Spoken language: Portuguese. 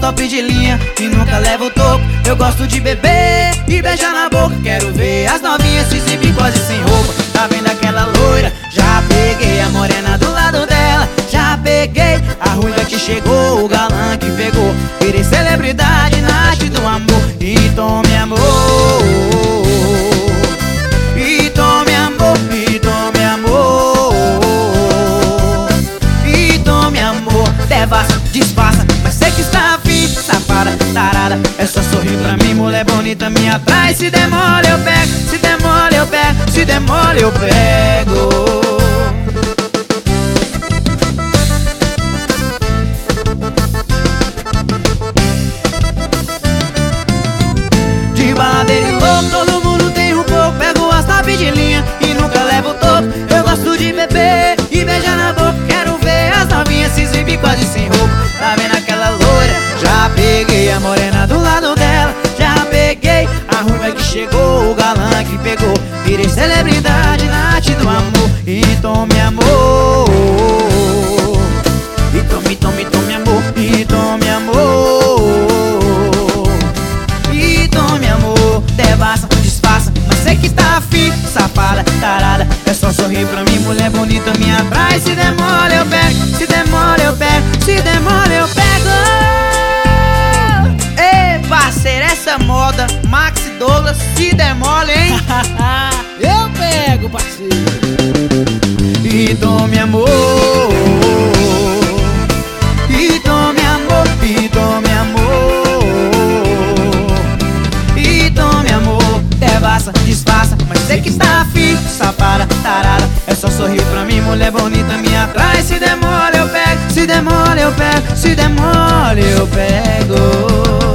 top de linha e nunca levo o toco. Eu gosto de beber e beijar na boca. Quero ver as novinhas se exibir quase sem roupa. Tá vendo aquela loira? Já peguei a morena do lado dela. Já peguei a ruiva que chegou, o galã que pegou. Virei celebridade na arte do amor. E tome amor, e tome amor, e tome amor, e tome amor. Devassa, disfarça, mas sei que está afim. Safada, tarada, é só sorrir pra mim. Mulher bonita me atrai. Se demora eu pego, se demora eu pego, se demora eu pego. De baladeira e louco, todo mundo tem um pouco. Pego as top de linha e nunca levo o topo. Eu gosto de beber e beijar na boca. Quero ver as novinhas se exibir quase sem roupa. Tá vendo aquela loira? Já peguei a morena do lado dela. Já peguei a ruiva que chegou, o galã que pegou. Virei celebridade na arte do amor. E tome amor, e tome, tome, tome amor, e tome amor, e tome amor. Devassa, disfarça, mas sei que tá afim. Safada, tarada, é só sorrir pra mim. Mulher bonita me atrai. Se demora eu pego, se demora eu pego, se demora eu pego. Ei, parceiro, essa moda Max Douglas, se demora, hein? Eu pego, parceiro. E tome amor, e tome amor, e tome amor, e tome amor. Devassa, disfarça, mas sei que está afim. Safada, tarada, é só sorrir pra mim. Mulher bonita me atrai. Se demora eu pego, se demora eu pego, se demora eu pego.